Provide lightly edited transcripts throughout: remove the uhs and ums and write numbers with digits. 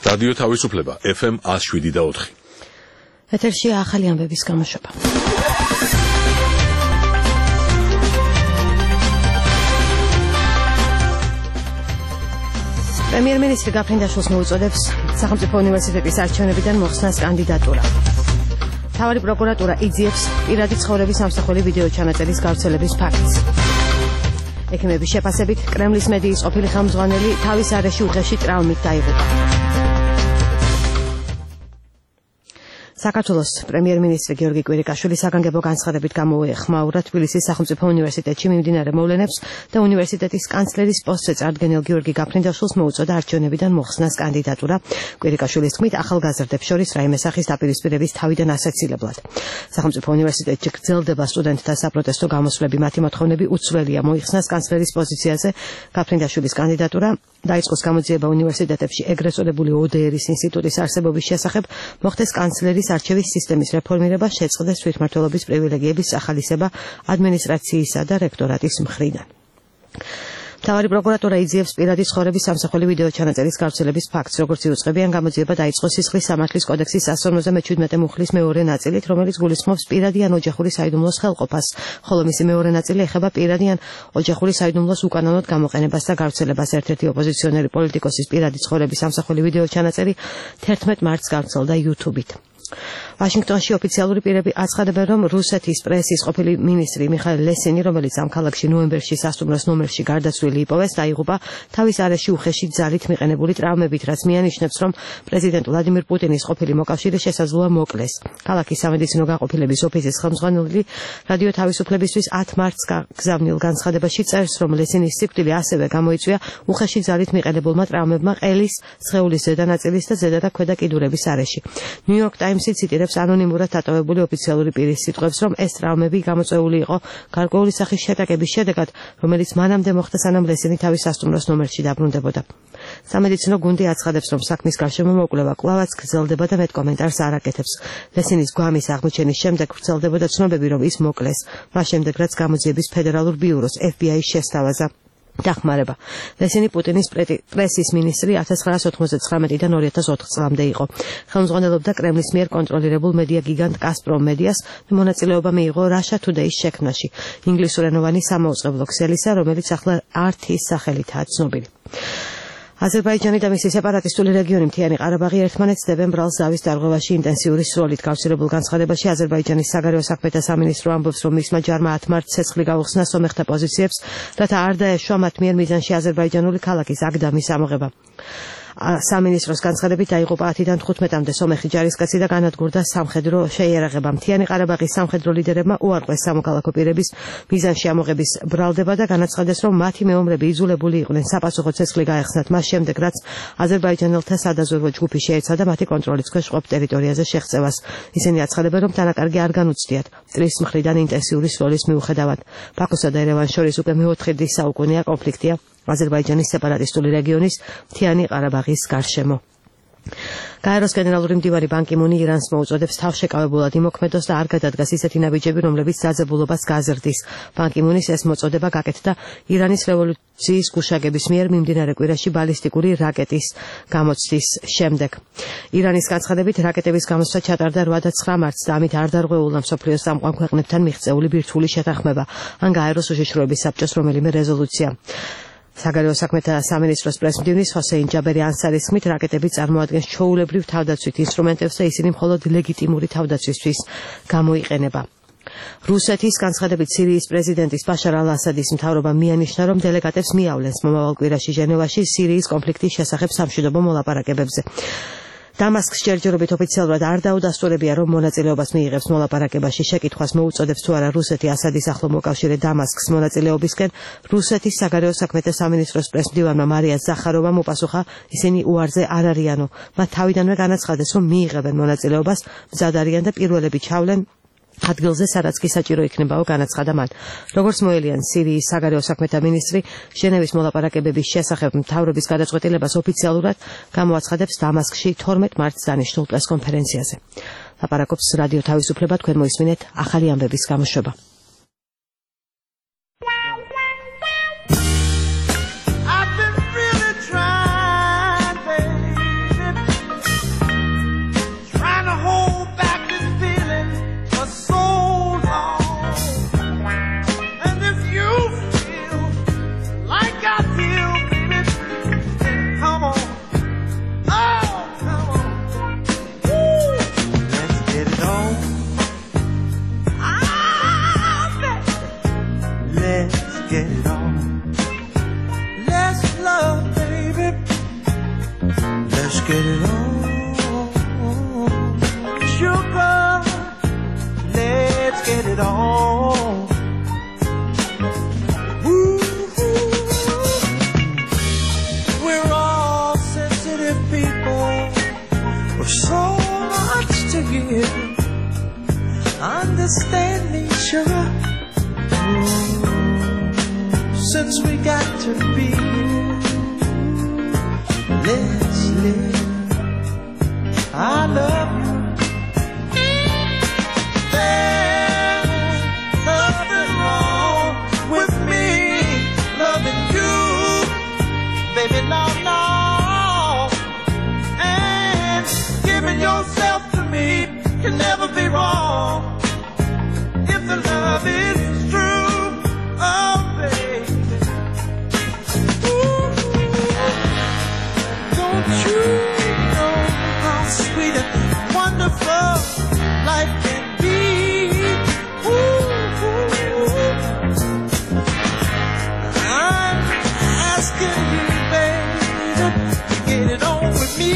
რადიო თავისუფლება FM 107.4. ეთერში ახალი ამბების გამოშვება. პრემიერ-მინისტრი გაფრინდაშვილს მოუწოდებს სახელმწიფო უნივერსიტეტის არჩევნებიდან მოხსნას კანდიდატურა. მთავარი პროკურატურა იძიებს პირადი ცხოვრების ამსახველი ვიდეო ჩანაწერის გავრცელების ფაქტს. ექიმების შეფასებით კრემლის მედიის ყოფილი ხელმძღვანელი თავის არეში უხეში ტრავმით დაიღუპა. საქართველოს პრემიერ-მინისტრი გიორგი კვირიკაშვილი საგანგებო განცხადებით გამოეხმაურა თბილისის სახელმწიფო უნივერსიტეტში მიმდინარე მოვლენებს და უნივერსიტეტის კანცლერის პოსტზე წარდგენილ გიორგი გაფრინდაშვილს მოუწოდა არჩევნებიდან მოხსნას კანდიდატურა. კვირიკაშვილის თქმით, ახალგაზრდებს შორის რაიმე სახის დაპირისპირების თავიდან ასაცილებლად. სახელმწიფო უნივერსიტეტში გრძელდება სტუდენტთა საპროტესტო გამოსვლები, მათი მოთხოვნები უცვლელია მოიხსნას კანცლერის პოზიციაზე გაფრინდაშვილის კანდიდატურა. დაიწყოს გამოძიება უნივერსიტეტებში ეგრეთ წოდებული ODR-ის ინსტიტუტის არსებობის შესახებ, მოხდეს კანცლერის არჩევის სისტემის რეფორმირება, შეწყდეს თვითმმართველობის პრივილეგიების ახალისება ადმინისტრაციისა და რექტორატის მხრიდან. მთავარი პროკურატურა იძიებს პირადი ცხოვრების სამსახველი ვიდეო ჩანაწერის გავრცელების ფაქტს, როგორც იუწყებიან, გამოძიება დაიწყო სისხლის სამართლის კოდექსის 157 მუხლის მეორე ნაწილით, რომელიც გულისხმობს პირადი ან ოჯახური საიდუმლოს ხელყოფას, ხოლო მისი მეორე ნაწილი ეხება პირადი ან ოჯახური საიდუმლოს უკანონოდ გამოყენებას და გავრცელებას. ერთ-ერთი ოპოზიციონერი პოლიტიკოსის პირადი ცხოვრების სამსახველი ვიდეო ჩანაწერი 11 მარტს გავრცელდა YouTube-ით. ვაშინგტონში ოფიციალური პირები აცხადებენ, რომ რუსეთის პრესის ყოფილი მინისტრი მიხაილ ლესინი, რომელიც ამ ქალაქში ნოემბერში სასტუმროს ნომერში გარდაცვლილი იპოვეს, დაიღუპა თავის არეში უხეში ძალით მიყენებული ტრავმებით, რაც მიანიშნებს, რომ პრეზიდენტ ვლადიმირ პუტინის ყოფილი მოკავშირე შესაძლოა მოკლეს. ქალაქის სამედიცინო გაყოფილების ოფისის ხელმძღვანელი რადიო თავისუფლებისთვის 10 მარტს გაგზავნილ განცხადებაში წერს, რომ ლესინის სიკვდილი ასევე გამოიწვია უხეში ძალით მიყენებულმა ტრავმებმა ყელის, სხეულის ზედა ნაწილის და ზედა და ქვედა კიდურების არეში. ნიუ-იორკ ტაიმსი ციტირებს ანონიმურად დატოვებული ოფიციალური პირის სიტყვებს, რომ ეს ტრავმები გამოწვეული იყო გარკვეული სახის შეტაკების შედეგად, რომელიც მანამდე მოხდა, სანამ ლესინი თავის სასტუმროს ნომერში დაბრუნდებოდა. სამედიცინო გუნდი აცხადებს, რომ საქმის გარშემო მოკვლევა კვლავაც გრძელდება და მეტ კომენტარს არ აკეთებს. ლესინის გვამის აღმოჩენის შემდეგ ვრცელდებოდა ცნობები, რომ ის მოკლეს, მას შემდეგ რაც გამოძიების ფედერალურ ბიუროს FBI-ს შესთავაზა დახმარება. ლესინი პუტინის პრესის მინისტრი 1999-დან 2004 წლამდე იყო. ხელმძღვანელობდა კრემლის მიერ კონტროლირებულ მედია გიგანტ გაზპრომ მედიას და მონაწილეობა მიიღო Russia Today-ის შექმნაში, ინგლისურენოვანი სამაუწყებლო ქსელისა, რომელიც ახლა RT-ის სახელითაა ცნობილი. აზერბაიჯანი და მისი სეპარატისტული რეგიონი მთიანი ყარაბაღი ერთმანეთს დებენ ბრალს ზავის დარღვევაში ინტენსიური სროლით. გავრცელებულ განცხადებაში აზერბაიჯანის საგარეო საქმეთა სამინისტრო ამბობს, რომ მისმა ჯარმა 10 მარტს ცეცხლი გაუხსნა სომეხთა პოზიციებს, რათა არ დაეშვა მათ მიერ მიზანში აზერბაიჯანული ქალაქის აგდამის ამოღება. სამინისტროს განცხადებით დაიღუპა 10-დან 15-მდე სომეხი ჯარისკაცი და განადგურდა სამხედრო შეიარაღება. მთიანი ყარაბაღის სამხედრო ლიდერებმა უარყვეს სამოქალაქო პირების მიზანში ამოღების ბრალდება და განაცხადეს, რომ მათი მეომრები იძულებული იყვნენ საპასუხო ცეცხლი გაეხსნათ მას შემდეგ, რაც აზერბაიჯანელთა სადაზვერვო ჯგუფი შეეცადა მათი კონტროლის ქვეშ ყოფ ტერიტორიაზე შეღწევას. ისინი აცხადებენ, რომ დანაკარგი არ განუცდიათ მტრის მხრიდან ინტენსიური სროლის მიუხედავად. ბაქოსა და ერევანს შორის უკვე მეოთხე დის საუკუნეა კონფლიქტია აზერბაიჯანის სეპარატისტული რეგიონის მთიანი ყარაბაღის გარშემო. გაეროს გენერალური მდივანი ბან კი მუნი ირანს მოუწოდებს თავშეკავებულად იმოქმედოს და არ გადადგას ისეთი ნაბიჯები, რომლებიც დაძაბულობას გაზრდის. ბან კი მუნის ეს მოწოდება გაკეთდა ირანის რევოლუციის გუშაგების მიერ მიმდინარე კვირაში ბალისტიკური რაკეტის გამოცდის შემდეგ. ირანის განცხადებით, რაკეტების გამოცდა ჩატარდა 8 და 9 მარტს და ამით არ დარღვეულა მსოფლიოს წამყვან ქვეყნებთან მიღწეული ბირთვული შეთანხმება ან გაეროს უშიშროების საბჭოს რომელიმე რეზოლუცია. საგარეო საქმეთა სამინისტროს პრესმდივნის ჰოსეინ ჯაბერი ანსარის თქმით, რაკეტები წარმოადგენს ჩვეულებრივ თავდაცვით ინსტრუმენტებს და ისინი მხოლოდ ლეგიტიმური თავდაცვისთვის გამოიყენება. რუსეთის განცხადებით სირიის პრეზიდენტის ბაშარ ალ-ასადის მთავრობა მიანიშნა, რომ დელეგატებს მიავლენს მომავალ კვირაში ჟენევაში სირიის კონფლიქტის შესახებ სამშვიდობო მოლაპარაკებებზე. დამასკს ჯერჯერობით ოფიციალურად არ დაუდასტურებია, რომ მონაწილეობას მიიღებს მოლაპარაკებაში. შეკითხვას მოუწოდებს თუ არა რუსეთი ასადის ახლო მოკავშირე დამასკს მონაწილეობისკენ. რუსეთის საგარეო საქმეთა სამინისტროს პრესმდივანმა მარია ზახაროვამ უპასუხა, ისინი უარზე არ არიანო. მათ თავიდანვე განაცხადეს, რომ მიიღებენ მონაწილეობას, მზად არიან და პირველები ჩავლენ ადგილზე, სადაც კი საჭირო იქნებაო, განაცხადა მან. როგორც მოელიან სირიის საგარეო საქმეთა მინისტრი, ჟენევის მოლაპარაკებების შესახებ მთავრობის გადაწყვეტილებას ოფიციალურად გამოაცხადებს დამასკში 12 მარტს დანიშნულ პრესკონფერენციაზე. ლაპარაკობს რადიო თავისუფლება, თქვენ მოისმინეთ ახალი ამბების გამოშვება. get it on. Let's love, baby. Let's get it on. Sugar, let's get it on. Ooh, we're all sensitive people with so much to give. Understand me, sugar. Since we got to be, let's live. I love you. There's nothing wrong with me loving you, baby, no. And giving yourself to me can never be wrong if the love is true. Oh, baby. Ooh, don't you know how sweet and wonderful life can be? Ooh, I'm asking you, baby, to get it on with me.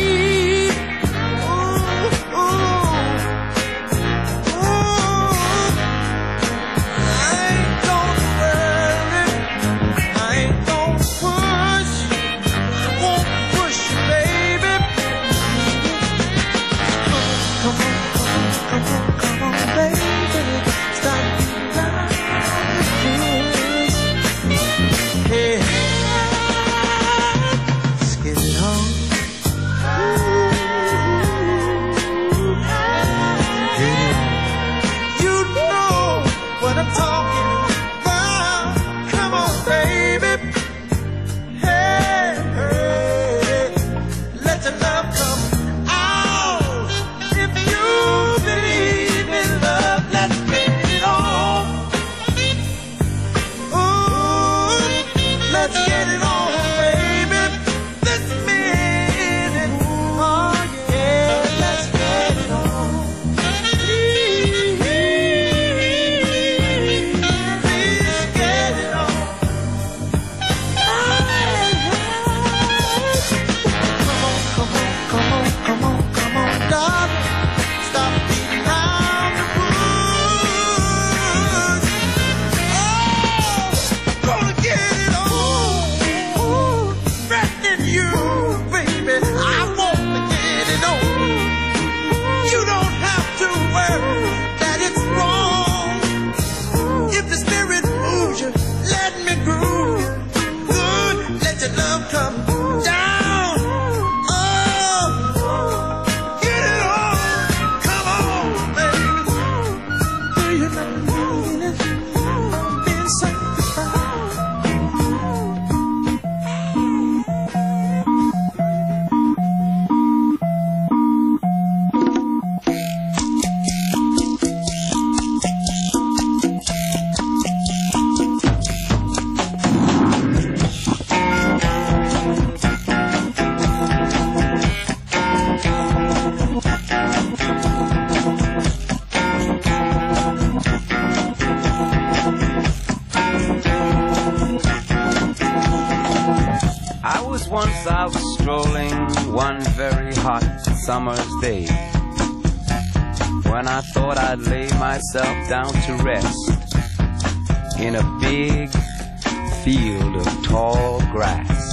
Once I was strolling one very hot summer's day, when I thought I'd lay myself down to rest in a big field of tall grass.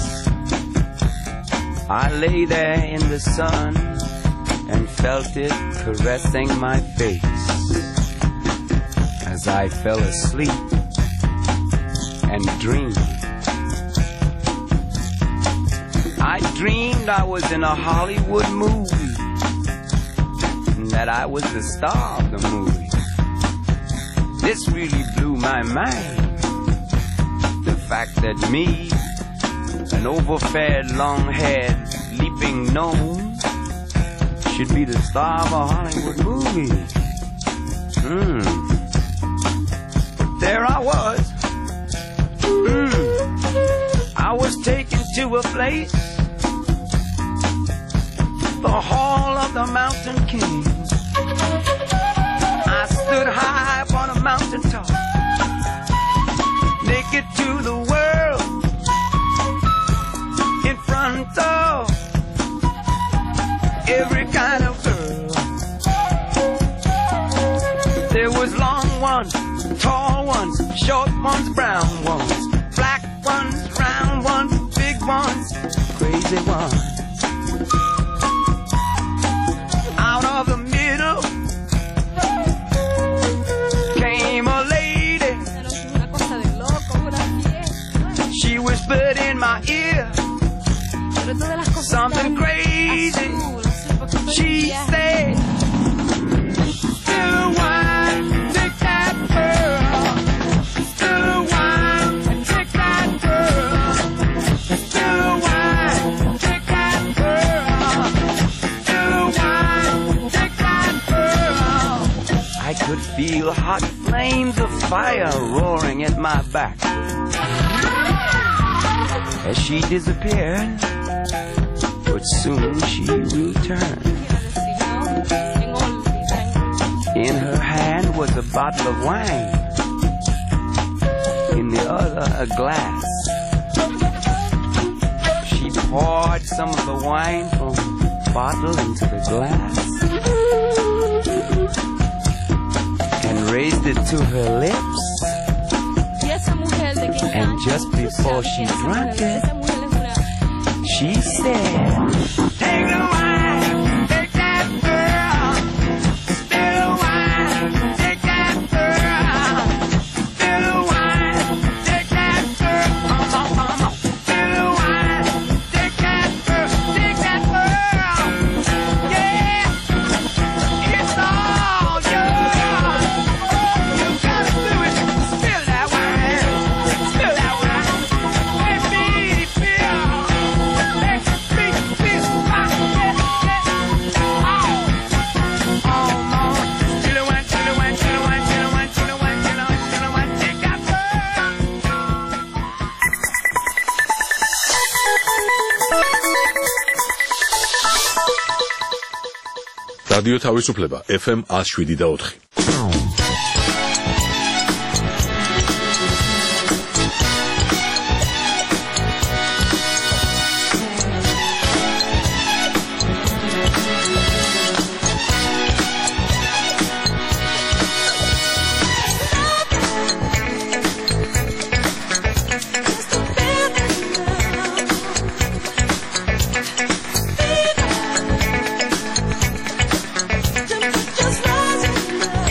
I lay there in the sun and felt it caressing my face as I fell asleep and dreamed. I dreamed I was in a Hollywood movie, and that I was the star of the movie. This really blew my mind. The fact that me, an overfed, long-haired, leaping gnome, should be the star of a Hollywood movie. But there I was. I was taken to a place, the Hall of the Mountain King. I stood high upon a mountain top, naked to ones, brown ones, black ones, round ones, big ones, crazy ones. Out of the middle came a lady. She whispered in my ear something crazy. She said, still wine, take that girl. Still wine, take that girl. Still wine, take that girl. Still wine, take that girl. I could feel hot flames of fire roaring at my back. As she disappeared, but soon she returned. In her hand was a bottle of wine, in the other a glass. She poured some of the wine from the bottle into the glass and raised it to her lips. And just before she drank it, she said, take the wine, take that girl. Still wine, take that girl. Still wine, take that girl. Still wine, take that girl. Take that girl. Yeah, it's all yours. You gotta do it. Spill that wine. Spill that wine. Let me feel. Let me feel my head. Oh, Lord. Still the wine, still the wine, still the wine, still the wine, still the wine, still the wine, still the wine. Take that girl. რადიო თავისუფლება FM 107.4. Just rising.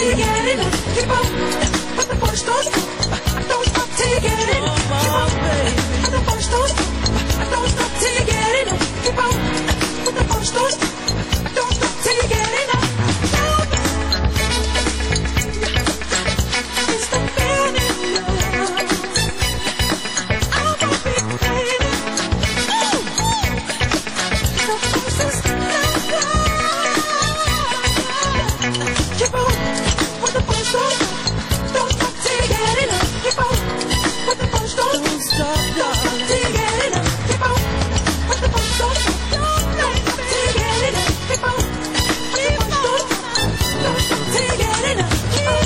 till you get enough. Keep on, but the push don't stop. Don't stop till you get enough. Keep on, but the push don't stop. Don't stop till you get enough. Keep on, but the push don't stop. Don't stop till you get enough. It's the feeling love. I'm gonna be crazy. The process never. Keep on, with the push don't stop. Don't stop till you get enough. Keep on, with the push don't stop. Don't stop till you get enough. Keep on, with the push don't stop. Don't stop till you get enough. Keep on, with the push don't stop. Don't stop till you get enough. Keep on,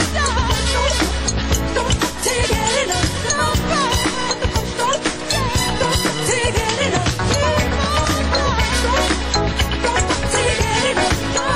don't stop till you get enough. With the push don't stop. Don't stop till you get enough. Don't stop till you get enough.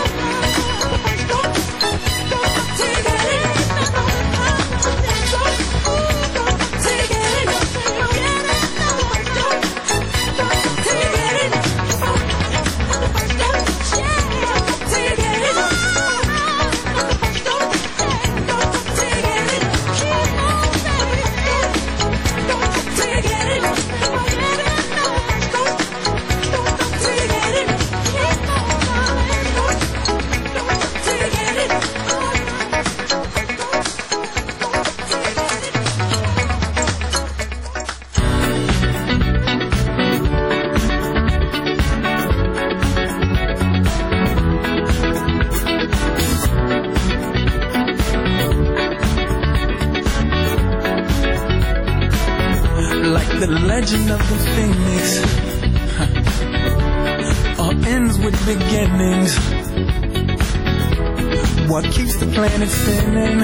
Like the legend of the phoenix, all ends with beginnings. What keeps the planet spinning?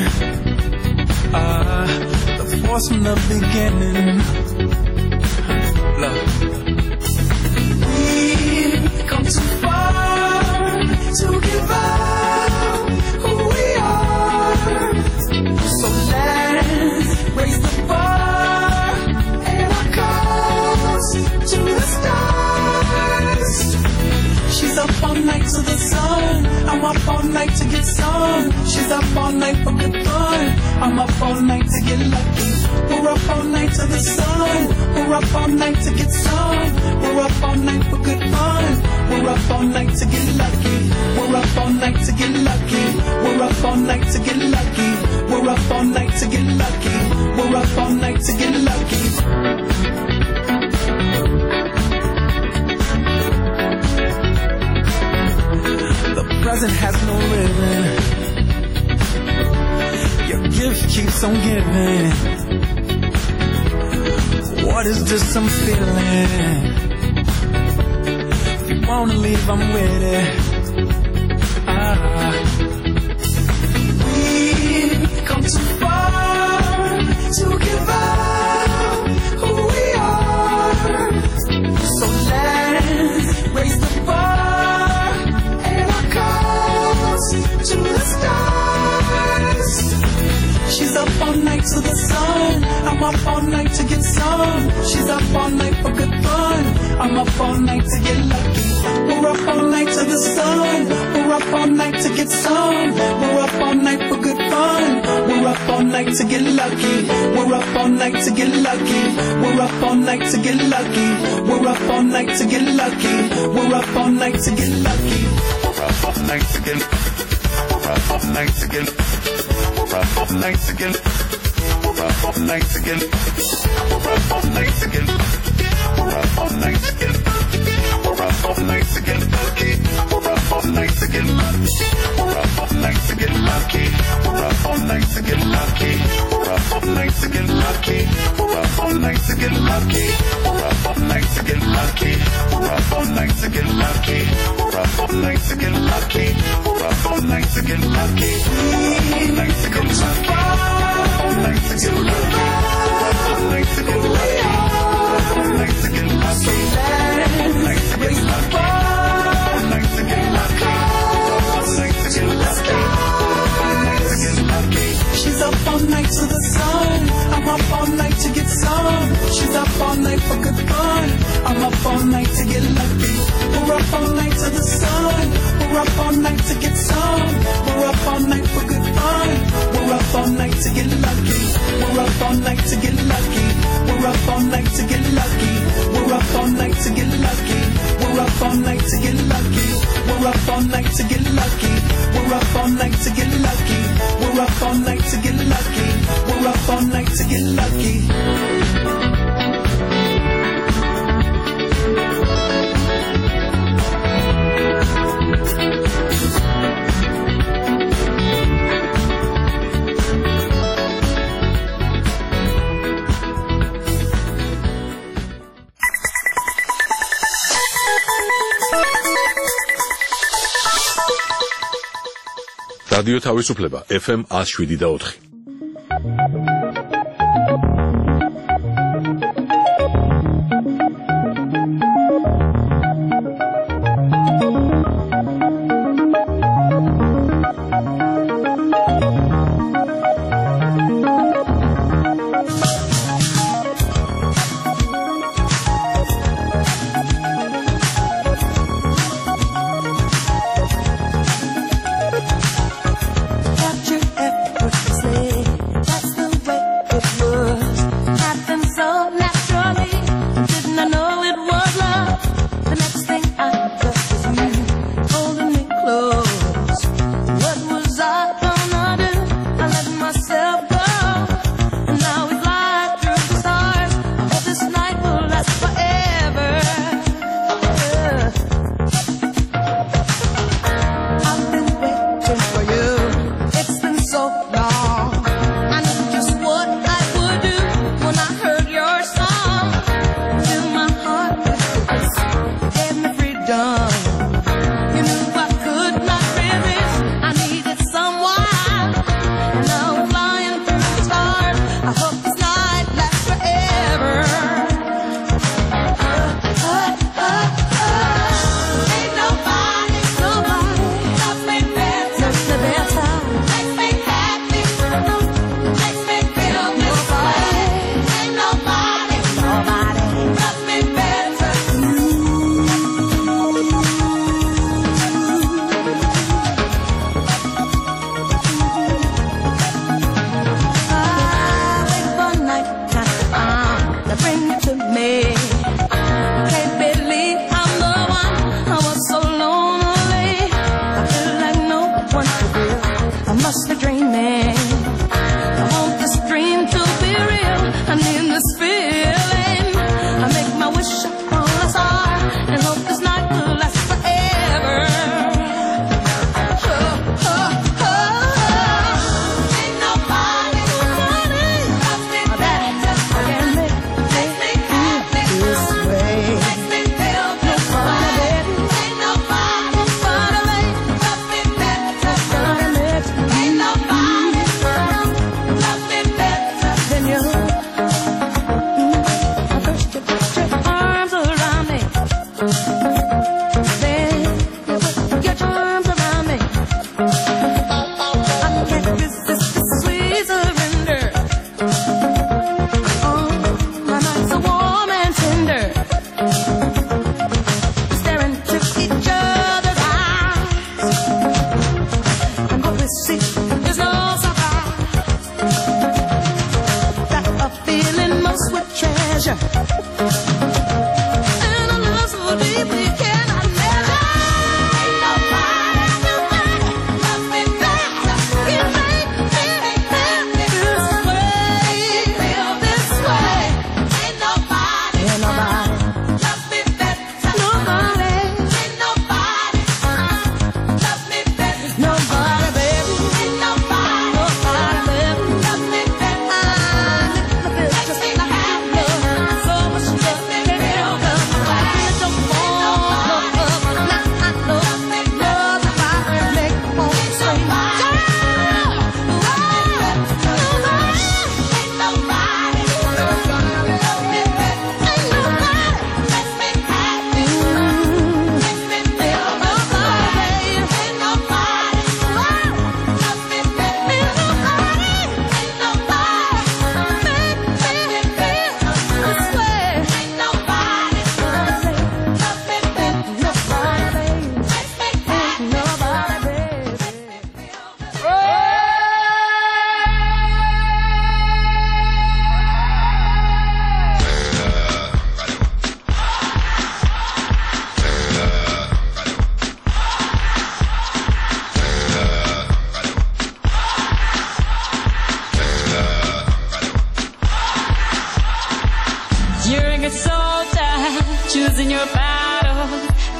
The force from the beginning. Love. We've come too far to give up who we are. So let's raise the bar and our cause to the stars. She's up all night to the sun. I'm up all night to get some. She's up all night for good fun. I'm up all night to get lucky. We're up all night to the sun. We're up all night to get some. We're up all night for good fun. We're up all night to get lucky. We're up all night to get lucky. We're up all night to get lucky. We're up all night to get lucky. We're up all night to get lucky. The present has no ribbon. Your gift keeps on giving. What is this I'm feeling? If you wanna leave, I'm with it. We've come too far to give up who we are. So let's raise the bar and our cause to the stars. She's up all night to the sun. I'm up all night to get some. She's up all night for good fun. I'm up all night to get lucky. We're up all night to the sun. We're up all night to get some. We're up all night for good fun. We're up all night to get lucky. We're up all night to get lucky. We're up all night to get lucky. We're up all night to get lucky. We're up all night to get lucky. We're up all night to get. We're up all night to get. We're up all night to get. We're up all night to get. We're up all night to get. We're up all night to get. We're up all night to get lucky. We're up all night to get lucky. We're up all night to get lucky. We're up all night to get lucky. We're up all night to get lucky. We're up all night to get lucky. We're up all night to get lucky. We're up all night to get lucky. We're up all night to get lucky. We're up all night to get lucky. All night to get lucky. All night to get lucky. All night to get lucky. All night to get lucky. All night to get lucky. All night to get lucky. All night to get lucky. All night to get lucky. She's up all night to the sun. I'm up all night to get some. She's up all night for good fun. I'm up all night to get lucky. We're up all night to the sun. We're up all night to get some. We're up all night for good lucky. რადიო თავისუფლება FM 107.4.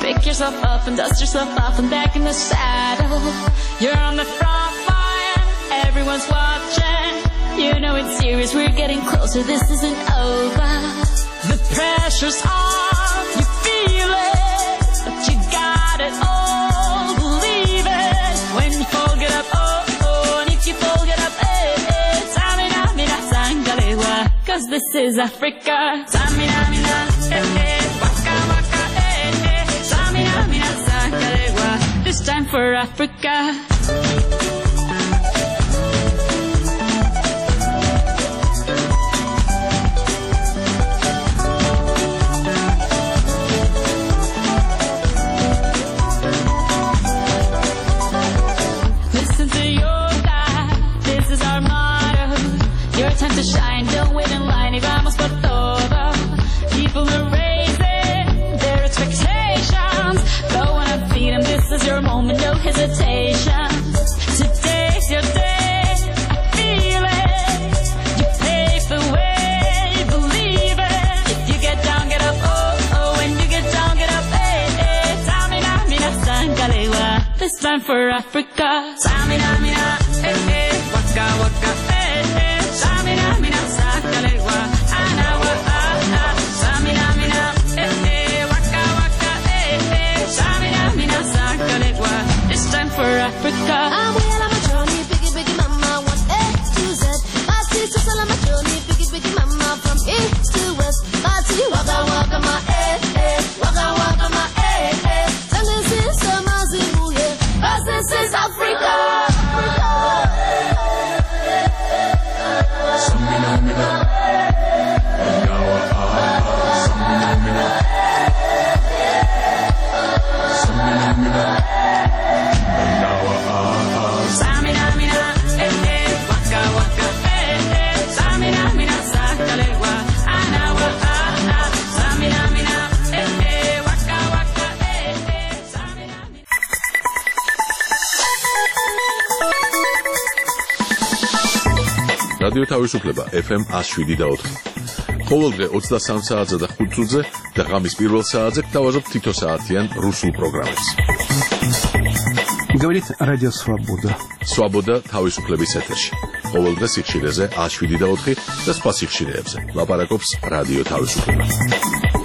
Pick yourself up and dust yourself off and back in the saddle. You're on the front line, everyone's watching. You know it's serious, we're getting closer, this isn't over. The pressure's on, you feel it, but you got it all, believe it. When you fall, get up, oh, oh, and if you fall, get up, eh, eh. Samina, mina, sangalewa, 'cause this is Africa. Samina, mina, eh, eh, waka, waka, eh, eh. Samina, mina, sangalewa, this time for Africa. Time to shine, don't wait in line, y vamos por todo. People are raising their expectations. Go on and feed them, this is your moment, no hesitation. Today's your day, I feel it. You pave the way, believe it. If you get down, get up, oh, oh. When you get down, get up, eh, eh. Samina, mina, sangalewa, this time for Africa. Samina, mina, eh, eh. Waka, waka, eh, eh. Samina, mina, sangalewa, anawa, ah, ah. Samina, mina, eh, eh. Waka, waka, eh, eh. Samina, mina, sangalewa, this time for Africa. I'm well on my journey, biggie, biggie mama, one A to Z. My sister's all on my journey, biggie, biggie mama, from east to west. My city, waka, waka, my eh, eh. Waka, waka, my eh, eh. So this is Amazimu, yeah. 'Cause this is Africa. რადიო თავისუფლება FM 107.4. ყოველდღე 23 საათზე და 5 წუთზე და ღამის პირველ საათზე გთავაზობთ თითო საათიან რუსულ პროგრამებს. Говорит Радио Свобода. Свобода თავისუფლების ეთერში. ყოველდღე სიხშირეზე 107.4 და სხვა სიხშირეებზე. ლაპარაკობს რადიო თავისუფლება.